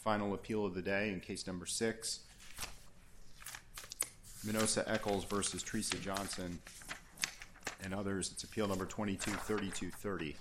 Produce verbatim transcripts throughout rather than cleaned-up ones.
Final appeal of the day in case number six, Minosa Eccles versus Teresa Johnson and others. It's appeal number twenty-two thirty-two thirty.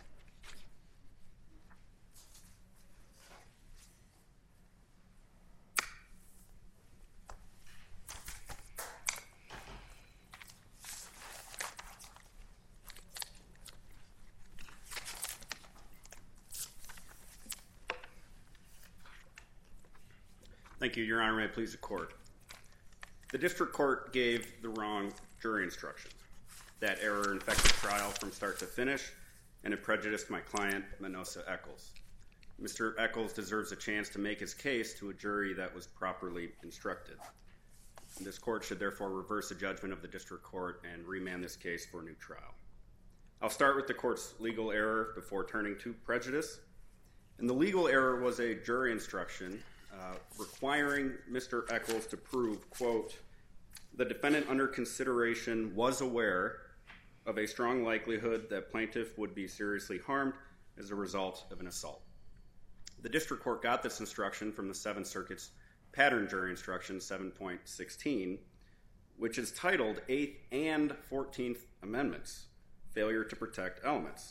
Thank you, Your Honor. May it please the court. The district court gave the wrong jury instructions. That error infected the trial from start to finish, and it prejudiced my client, Minosa Eccles. Mister Eccles deserves a chance to make his case to a jury that was properly instructed. This court should therefore reverse the judgment of the district court and remand this case for a new trial. I'll start with the court's legal error before turning to prejudice. And the legal error was a jury instruction Uh, requiring Mister Eccles to prove, quote, the defendant under consideration was aware of a strong likelihood that plaintiff would be seriously harmed as a result of an assault. The district court got this instruction from the Seventh Circuit's pattern jury instruction seven point sixteen, which is titled Eighth and Fourteenth Amendments, Failure to Protect Elements.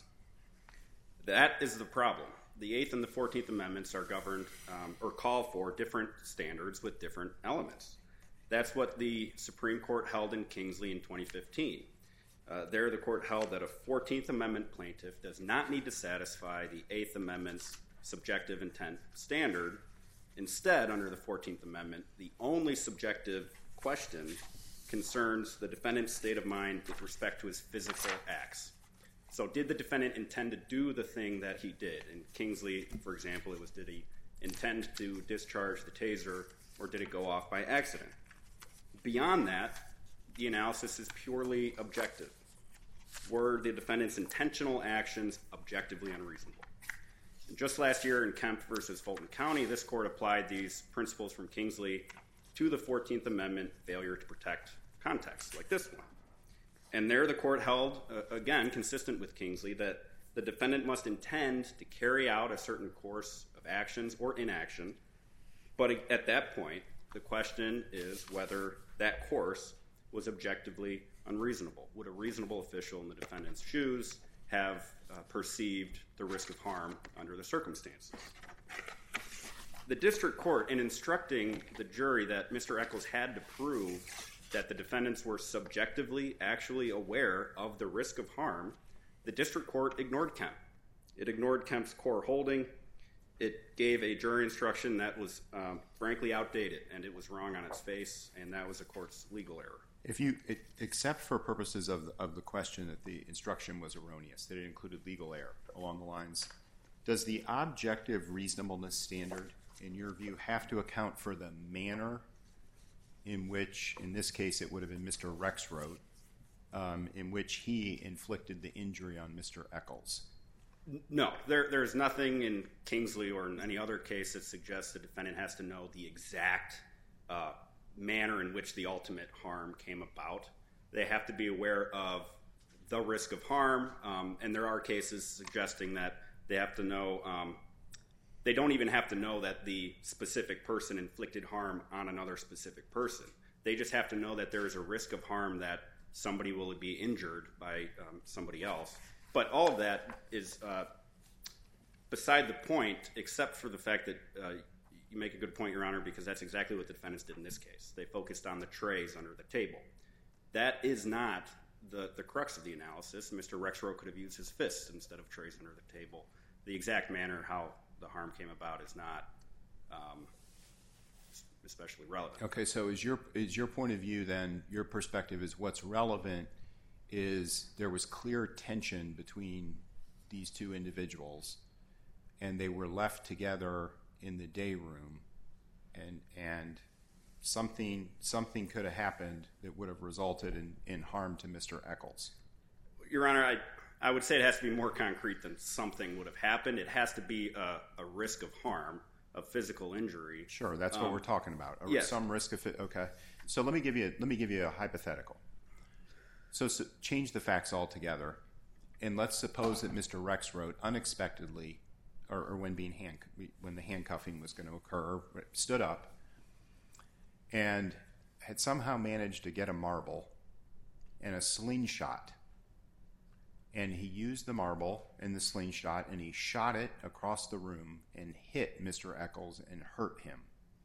That is the problem. The Eighth and the Fourteenth Amendments are governed um, or call for different standards with different elements. That's what the Supreme Court held in Kingsley in twenty fifteen. Uh, there, the court held that a Fourteenth Amendment plaintiff does not need to satisfy the Eighth Amendment's subjective intent standard. Instead, under the Fourteenth Amendment, the only subjective question concerns the defendant's state of mind with respect to his physical acts. So did the defendant intend to do the thing that he did? In Kingsley, for example, it was did he intend to discharge the taser or did it go off by accident? Beyond that, the analysis is purely objective. Were the defendant's intentional actions objectively unreasonable? And just last year in Kemp versus Fulton County, this court applied these principles from Kingsley to the Fourteenth Amendment failure to protect context, like this one. And there the court held, uh, again, consistent with Kingsley, that the defendant must intend to carry out a certain course of actions or inaction. But at that point, the question is whether that course was objectively unreasonable. Would a reasonable official in the defendant's shoes have uh, perceived the risk of harm under the circumstances? The district court, in instructing the jury that Mister Eccles had to prove that the defendants were subjectively actually aware of the risk of harm, the district court ignored Kemp. It ignored Kemp's core holding. It gave a jury instruction that was um, frankly outdated, and it was wrong on its face, and that was a court's legal error. If you, it, except for purposes of, of the question that the instruction was erroneous, that it included legal error along the lines, does the objective reasonableness standard, in your view, have to account for the manner in which, in this case, it would have been Mister Rexroth, um, in which he inflicted the injury on Mister Eccles? No, there, there's nothing in Kingsley or in any other case that suggests the defendant has to know the exact uh, manner in which the ultimate harm came about. They have to be aware of the risk of harm, um, and there are cases suggesting that they have to know, um, they don't even have to know that the specific person inflicted harm on another specific person. They just have to know that there is a risk of harm that somebody will be injured by um, somebody else. But all of that is uh, beside the point, except for the fact that uh, you make a good point, Your Honor, because that's exactly what the defendants did in this case. They focused on the trays under the table. That is not the, the crux of the analysis. Mister Rexroth could have used his fists instead of trays under the table. The exact manner how the harm came about is not um, especially relevant. Okay, so is your is your point of view then, your perspective is what's relevant is there was clear tension between these two individuals and they were left together in the day room and and something something could have happened that would have resulted in, in harm to Mister Eccles? Your Honor, I I would say it has to be more concrete than something would have happened. It has to be a, a risk of harm, of physical injury. Sure, that's um, what we're talking about. Or yes. Some risk of it. Okay, so let me give you let me give you a hypothetical. So, so change the facts altogether, and let's suppose that Mister Rexroth unexpectedly or, or when being hand, when the handcuffing was going to occur, stood up and had somehow managed to get a marble and a slingshot. And he used the marble and the slingshot and he shot it across the room and hit Mister Eccles and hurt him.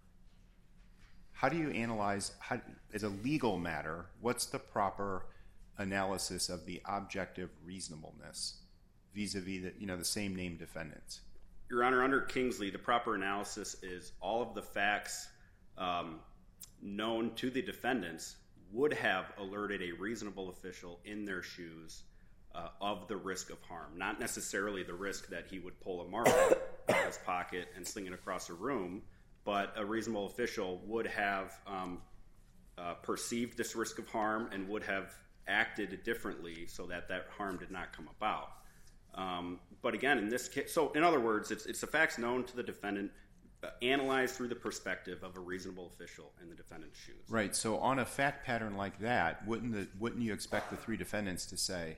How do you analyze, how, as a legal matter, what's the proper analysis of the objective reasonableness vis-a-vis the, you know, the same named defendants? Your Honor, under Kingsley, the proper analysis is all of the facts um, known to the defendants would have alerted a reasonable official in their shoes uh, of the risk of harm, not necessarily the risk that he would pull a marble out of his pocket and sling it across a room, but a reasonable official would have um, uh, perceived this risk of harm and would have acted differently so that that harm did not come about. Um, but again, in this case, so in other words, it's, it's the facts known to the defendant uh, analyzed through the perspective of a reasonable official in the defendant's shoes. Right. So on a fact pattern like that, wouldn't the, wouldn't you expect the three defendants to say,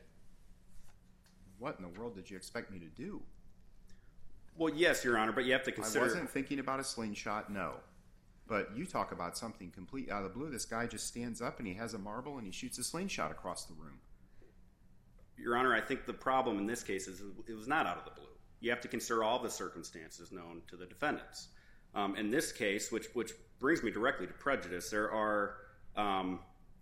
what in the world did you expect me to do? Well, yes, Your Honor, but you have to consider... I wasn't thinking about a slingshot, no. But you talk about something complete out of the blue. This guy just stands up and he has a marble and he shoots a slingshot across the room. Your Honor, I think the problem in this case is it was not out of the blue. You have to consider all the circumstances known to the defendants. Um, in this case, which which brings me directly to prejudice, there are um,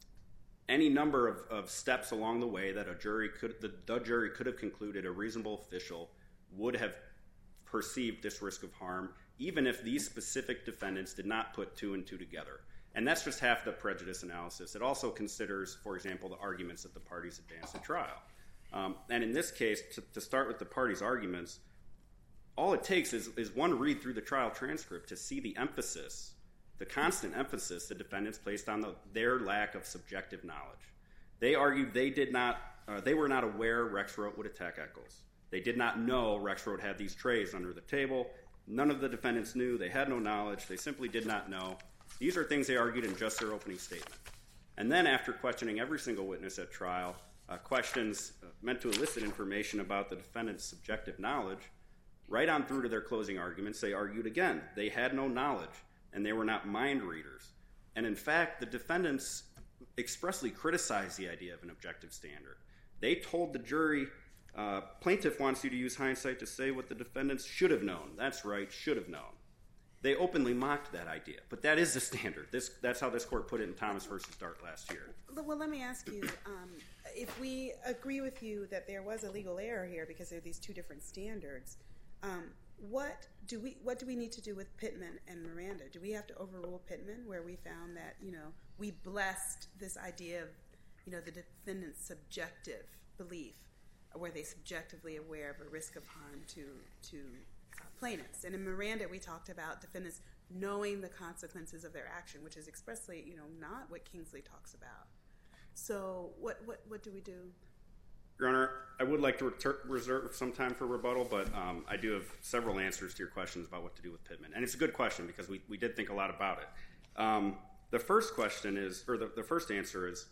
any number of, of steps along the way that a jury could the, the jury could have concluded a reasonable official would have perceived this risk of harm, even if these specific defendants did not put two and two together. And that's just half the prejudice analysis. It also considers, for example, the arguments that the parties advanced at trial. Um, and in this case, to, to start with the parties' arguments, all it takes is, is one read through the trial transcript to see the emphasis, the constant emphasis the defendants placed on the, their lack of subjective knowledge. They argued they did not, uh, they were not aware Rexroth would attack Eccles. They did not know Rexroth had these trays under the table. None of the defendants knew. They had no knowledge. They simply did not know. These are things they argued in just their opening statement. And then after questioning every single witness at trial, uh, questions uh, meant to elicit information about the defendant's subjective knowledge, right on through to their closing arguments, they argued again. They had no knowledge, and they were not mind readers. And in fact, the defendants expressly criticized the idea of an objective standard. They told the jury, uh, plaintiff wants you to use hindsight to say what the defendants should have known. That's right, should have known. They openly mocked that idea, but that is the standard. This, that's how this court put it in Thomas versus Dart last year. Well, let me ask you, um, if we agree with you that there was a legal error here because there are these two different standards, um, what do we what do we need to do with Pittman and Miranda? Do we have to overrule Pittman, where we found that, you know, we blessed this idea of, you know, the defendant's subjective belief, or were they subjectively aware of a risk of harm to to uh, plaintiffs? And in Miranda, we talked about defendants knowing the consequences of their action, which is expressly, you know, not what Kingsley talks about. So what what what do we do? Your Honor, I would like to retur- reserve some time for rebuttal, but um, I do have several answers to your questions about what to do with Pittman. And it's a good question because we, we did think a lot about it. Um, the first question is, or the, the first answer is,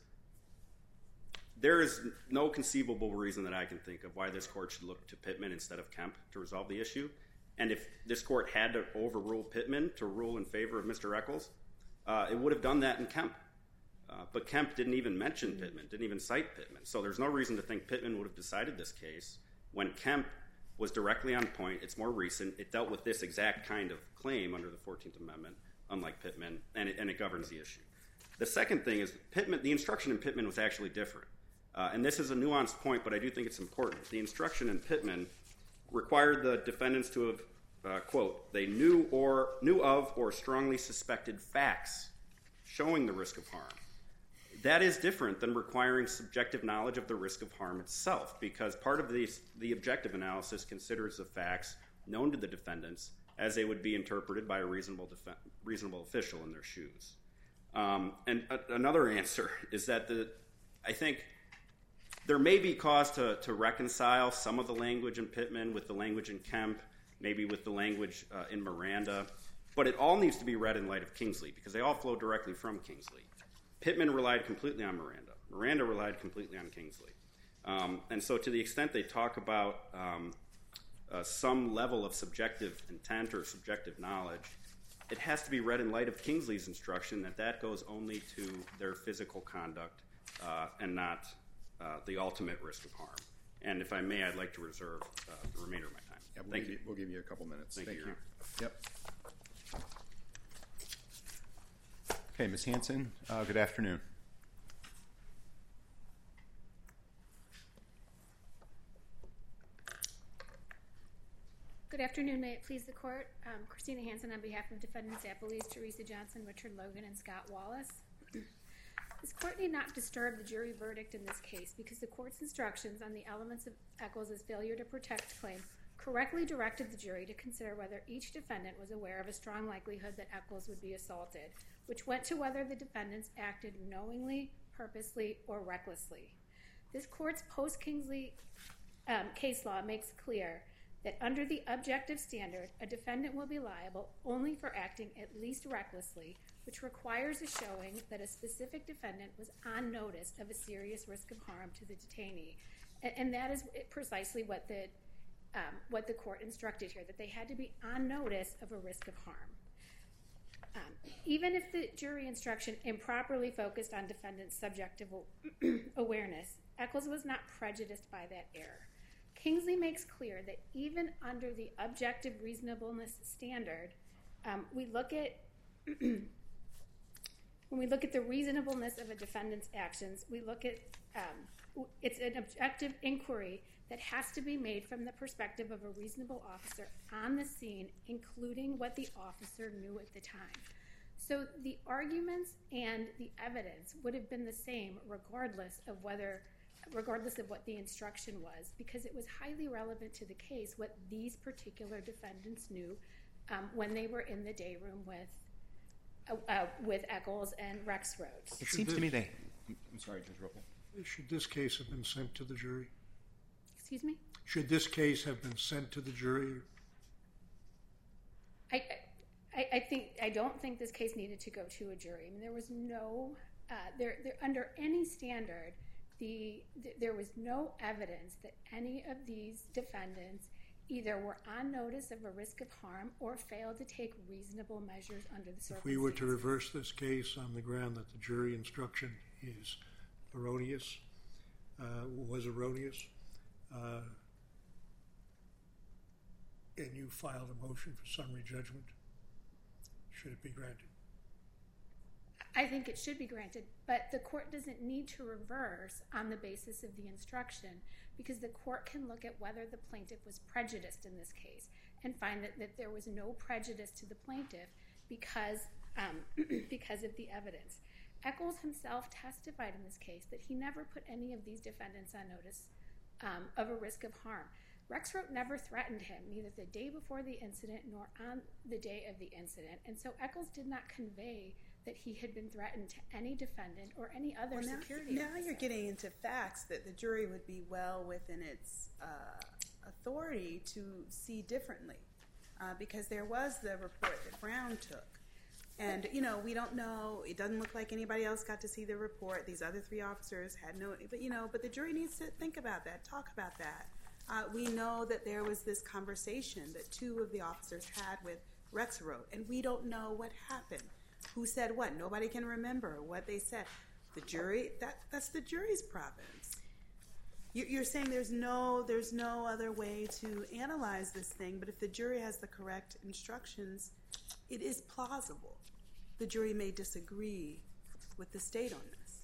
there is no conceivable reason that I can think of why this court should look to Pittman instead of Kemp to resolve the issue. And if this court had to overrule Pittman to rule in favor of Mister Eccles, uh, it would have done that in Kemp. Uh, but Kemp didn't even mention Pittman, didn't even cite Pittman. So there's no reason to think Pittman would have decided this case when Kemp was directly on point. It's more recent. It dealt with this exact kind of claim under the fourteenth Amendment, unlike Pittman, and it, and it governs the issue. The second thing is Pittman. The instruction in Pittman was actually different. Uh, and this is a nuanced point, but I do think it's important. The instruction in Pittman required the defendants to have, uh, quote, they knew or knew of or strongly suspected facts showing the risk of harm. That is different than requiring subjective knowledge of the risk of harm itself, because part of the, the objective analysis considers the facts known to the defendants as they would be interpreted by a reasonable def- reasonable official in their shoes. Um, and a- another answer is that the I think there may be cause to, to reconcile some of the language in Pittman with the language in Kemp, maybe with the language uh, in Miranda, but it all needs to be read in light of Kingsley because they all flow directly from Kingsley. Pittman relied completely on Miranda. Miranda relied completely on Kingsley. Um, and so to the extent they talk about um, uh, some level of subjective intent or subjective knowledge, it has to be read in light of Kingsley's instruction that that goes only to their physical conduct uh, and not uh, the ultimate risk of harm. And if I may, I'd like to reserve uh, the remainder of my time. Yeah, we'll Thank give you. you. We'll give you a couple minutes. Thank, Thank you, you. Your Yep. Okay, Miz Hanson, uh, good afternoon. Good afternoon. May it please the court. Um, Christina Hanson on behalf of defendants Appellees Teresa Johnson, Richard Logan, and Scott Wallace. This court need not disturb the jury verdict in this case because the court's instructions on the elements of Eccles' failure to protect claim correctly directed the jury to consider whether each defendant was aware of a strong likelihood that Eccles would be assaulted, which went to whether the defendants acted knowingly, purposely, or recklessly. This court's post-Kingsley um, case law makes clear that under the objective standard, a defendant will be liable only for acting at least recklessly, which requires a showing that a specific defendant was on notice of a serious risk of harm to the detainee. And, and that is precisely what the, um, what the court instructed here, that they had to be on notice of a risk of harm. Um, even if the jury instruction improperly focused on defendant's subjective awareness, Eccles was not prejudiced by that error. Kingsley makes clear that even under the objective reasonableness standard, um, we look at when we look at the reasonableness of a defendant's actions, we look at um, it's an objective inquiry that has to be made from the perspective of a reasonable officer on the scene, including what the officer knew at the time. So the arguments and the evidence would have been the same regardless of whether regardless of what the instruction was, because it was highly relevant to the case what these particular defendants knew um, when they were in the day room with uh, uh, with Eccles and Rexroad. It seems this, to me they... I'm sorry, Judge Roper. Should this case have been sent to the jury? Excuse me? Should this case have been sent to the jury? I, I, I think I don't think this case needed to go to a jury. I mean, there was no uh, there, there under any standard. The, the, there was no evidence that any of these defendants either were on notice of a risk of harm or failed to take reasonable measures under the circumstances. If we were to reverse this case on the ground that the jury instruction is erroneous, uh, was erroneous, uh, and you filed a motion for summary judgment, should it be granted? I think it should be granted, but the court doesn't need to reverse on the basis of the instruction because the court can look at whether the plaintiff was prejudiced in this case and find that, that there was no prejudice to the plaintiff because, um, because of the evidence. Eccles himself testified in this case that he never put any of these defendants on notice um, of a risk of harm. Rexroad never threatened him, neither the day before the incident nor on the day of the incident, and so Eccles did not convey that he had been threatened to any defendant or any other well, now, security now officer. You're getting into facts that the jury would be well within its uh, authority to see differently uh, because there was the report that Brown took. And, you know, we don't know, it doesn't look like anybody else got to see the report. These other three officers had no, but, you know, but the jury needs to think about that, talk about that. Uh, we know that there was this conversation that two of the officers had with Rexroad, and we don't know what happened. Who said what? Nobody can remember what they said. The jury, that, that's the jury's province. You, you're saying there's no, there's no other way to analyze this thing, but if the jury has the correct instructions, it is plausible. The jury may disagree with the state on this.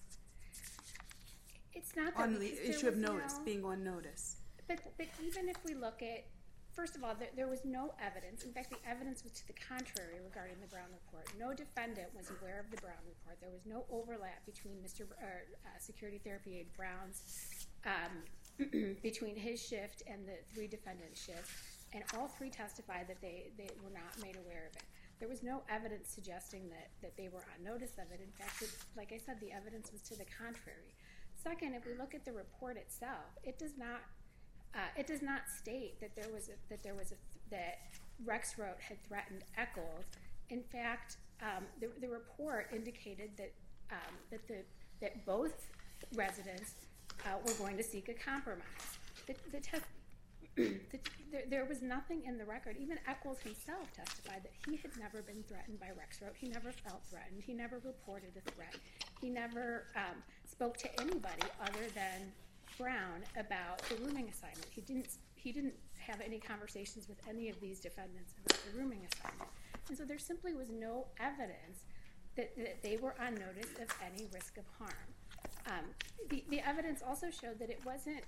It's not that on the issue of notice, no, being on notice. But, but even if we look at, first of all, there, there was no evidence. In fact, the evidence was to the contrary regarding the Brown report. No defendant was aware of the Brown report. There was no overlap between Mister Br- or, uh, Security Therapy Aide Brown's, um, between his shift and the three defendants' shifts, and all three testified that they, they were not made aware of it. There was no evidence suggesting that, that they were on notice of it. In fact, it, like I said, the evidence was to the contrary. Second, if we look at the report itself, it does not uh, it does not state that there was a, that there was a, that Rexroad had threatened Eccles. In fact, um, the, the report indicated that um, that the that both residents uh, were going to seek a compromise. The, the, te- the, there, there was nothing in the record. Even Eccles himself testified that he had never been threatened by Rexroad. He never felt threatened. He never reported a threat. He never um, spoke to anybody other than Brown about the rooming assignment. He didn't. He didn't have any conversations with any of these defendants about the rooming assignment. And so there simply was no evidence that, that they were on notice of any risk of harm. Um, the, the evidence also showed that it wasn't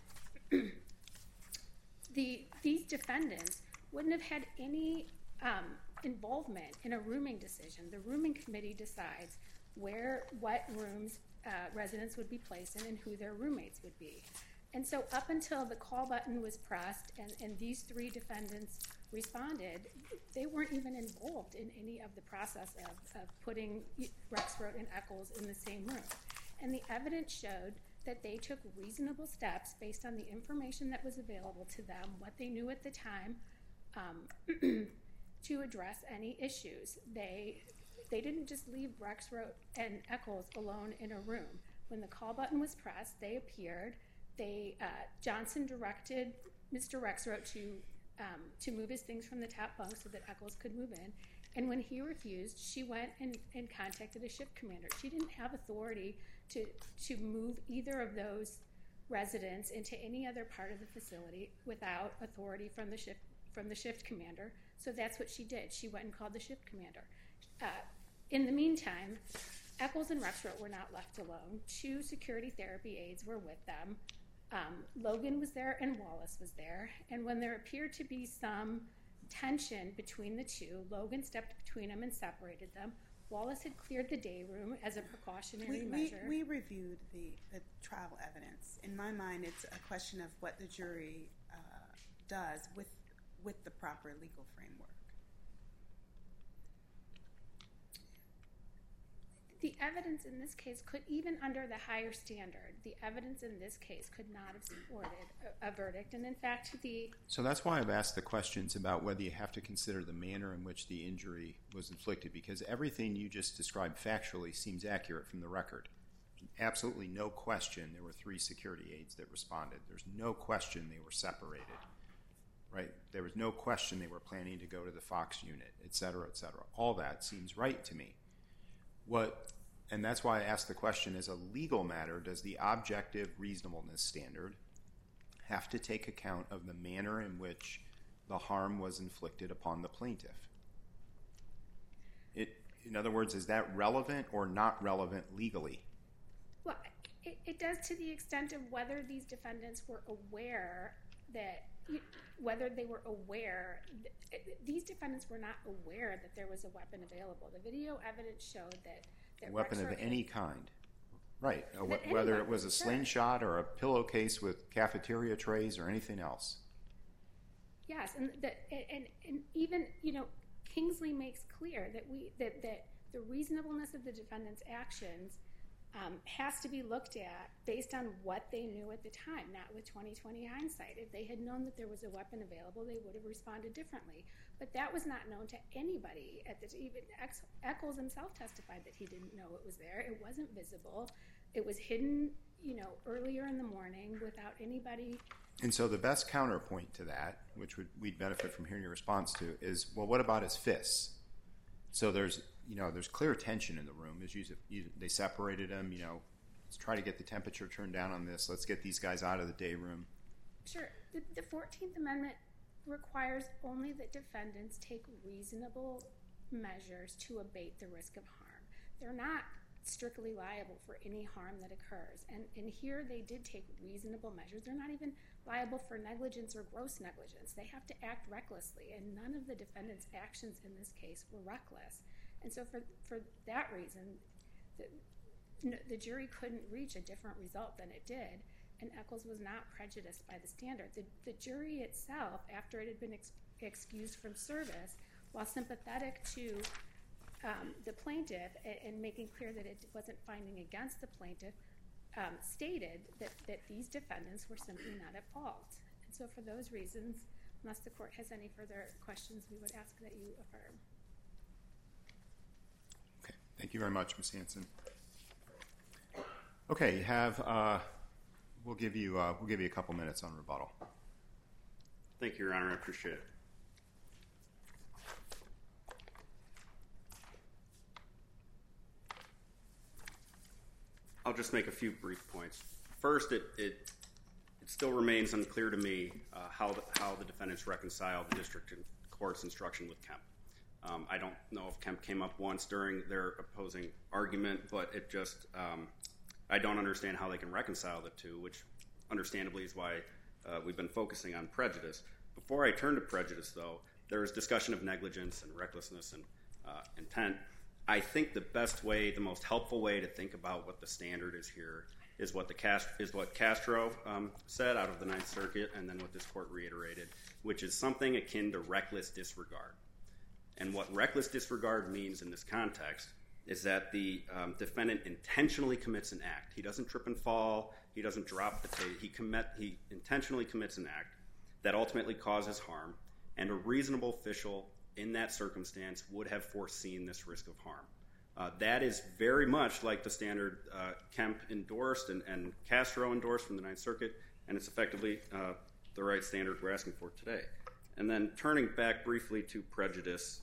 the these defendants wouldn't have had any um, involvement in a rooming decision. The rooming committee decides where, what rooms uh, residents would be placed in and who their roommates would be. And so up until the call button was pressed and, and these three defendants responded, they weren't even involved in any of the process of, of putting Rexroad and Eccles in the same room. And the evidence showed that they took reasonable steps based on the information that was available to them, what they knew at the time, um, to address any issues. They they didn't just leave Rexroad and Eccles alone in a room. When the call button was pressed, they appeared. They uh, Johnson directed Mister Rexroad to um, to move his things from the top bunk so that Eccles could move in. And when he refused, she went and, and contacted a shift commander. She didn't have authority to to move either of those residents into any other part of the facility without authority from the shift from the shift commander. So that's what she did. She went and called the shift commander. Uh, in the meantime, Eccles and Rexroad were not left alone. Two security therapy aides were with them. Um, Logan was there and Wallace was there. And when there appeared to be some tension between the two, Logan stepped between them and separated them. Wallace had cleared the day room as a precautionary we, measure. We, we reviewed the, the trial evidence. In my mind, it's a question of what the jury uh, does with with the proper legal framework. The evidence in this case could, even under the higher standard, the evidence in this case could not have supported a, a verdict. And in fact, the... So that's why I've asked the questions about whether you have to consider the manner in which the injury was inflicted, because everything you just described factually seems accurate from the record. Absolutely no question there were three security aides that responded. There's no question they were separated, right? There was no question they were planning to go to the Fox unit, et cetera, et cetera. All that seems right to me. What, and that's why I asked the question, as a legal matter, does the objective reasonableness standard have to take account of the manner in which the harm was inflicted upon the plaintiff? It, in other words, is that relevant or not relevant legally? Well, it, it does to the extent of whether these defendants were aware that, whether they were aware, these defendants were not aware that there was a weapon available. The video evidence showed that... that a weapon Rexroad of any kind. Right. A, That whether anyone- it was a sure. slingshot or a pillowcase with cafeteria trays or anything else. Yes, and that, and, and even, you know, Kingsley makes clear that we that, that the reasonableness of the defendant's actions um, has to be looked at based on what they knew at the time, not with twenty twenty hindsight. If they had known that there was a weapon available, they would have responded differently. But that was not known to anybody. At the even Ex- Eccles himself testified that he didn't know it was there. It wasn't visible. It was hidden, you know, earlier in the morning without anybody. And so the best counterpoint to that, which would, we'd benefit from hearing your response to, is, well, what about his fists? So there's, you know, there's clear tension in the room. As you, you, they separated him, you know, let's try to get the temperature turned down on this. Let's get these guys out of the day room. Sure. The, the fourteenth Amendment requires only that defendants take reasonable measures to abate the risk of harm. They're not strictly liable for any harm that occurs. And, and here they did take reasonable measures. They're not even liable for negligence or gross negligence. They have to act recklessly, and none of the defendants' actions in this case were reckless. And so for, for that reason, the, the jury couldn't reach a different result than it did, and Eccles was not prejudiced by the standard. The, the jury itself, after it had been ex- excused from service, while sympathetic to um, the plaintiff and, and making clear that it wasn't finding against the plaintiff, um, stated that, that these defendants were simply not at fault. And so for those reasons, unless the court has any further questions, we would ask that you affirm. Okay. Thank you very much, Miz Hanson. Okay, you have... Uh, We'll give you uh, we'll give you a couple minutes on rebuttal. Thank you, Your Honor. I appreciate it. I'll just make a few brief points. First, it it, it still remains unclear to me uh, how, the, how the defendants reconciled the district court's instruction with Kemp. Um, I don't know if Kemp came up once during their opposing argument, but it just, um, I don't understand how they can reconcile the two, which understandably is why uh, we've been focusing on prejudice. Before I turn to prejudice, though, there is discussion of negligence and recklessness and uh, intent. I think the best way, the most helpful way to think about what the standard is here is what the Cast- is what Castro um, said out of the Ninth Circuit, and then what this court reiterated, which is something akin to reckless disregard. And what reckless disregard means in this context is that the um, defendant intentionally commits an act. He doesn't trip and fall. He doesn't drop the tape. He commit. He intentionally commits an act that ultimately causes harm, and a reasonable official in that circumstance would have foreseen this risk of harm. Uh, that is very much like the standard uh, Kemp endorsed and, and Castro endorsed from the Ninth Circuit, and it's effectively uh, the right standard we're asking for today. And then turning back briefly to prejudice,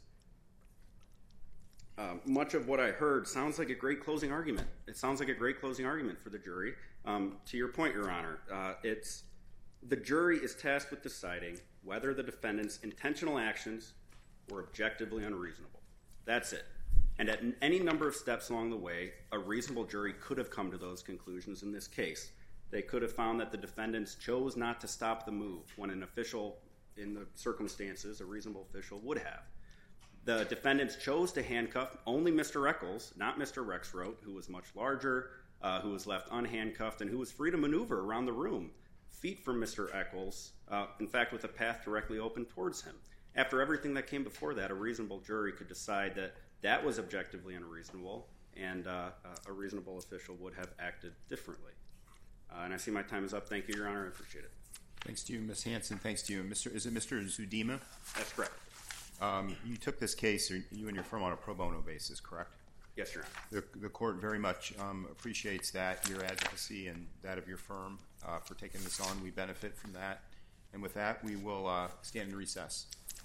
um, much of what I heard sounds like a great closing argument. It sounds like a great closing argument for the jury. Um, to your point, Your Honor, uh, it's the jury is tasked with deciding whether the defendant's intentional actions were objectively unreasonable. That's it. And at any number of steps along the way, a reasonable jury could have come to those conclusions in this case. They could have found that the defendants chose not to stop the move when an official, in the circumstances, a reasonable official would have. The defendants chose to handcuff only Mister Eccles, not Mister Rexroth, who was much larger, uh, who was left unhandcuffed, and who was free to maneuver around the room, feet from Mister Eccles, uh, in fact, with a path directly open towards him. After everything that came before that, a reasonable jury could decide that that was objectively unreasonable, and uh, a reasonable official would have acted differently. Uh, and I see my time is up. Thank you, Your Honor. I appreciate it. Thanks to you, Miz Hanson. Thanks to you. Mister Is it Mister Zudima? That's correct. Um, you took this case, or you and your firm, on a pro bono basis, correct? Yes, Your Honor. The, the court very much um, appreciates that, your advocacy and that of your firm uh, for taking this on. We benefit from that. And with that, we will uh, stand in recess.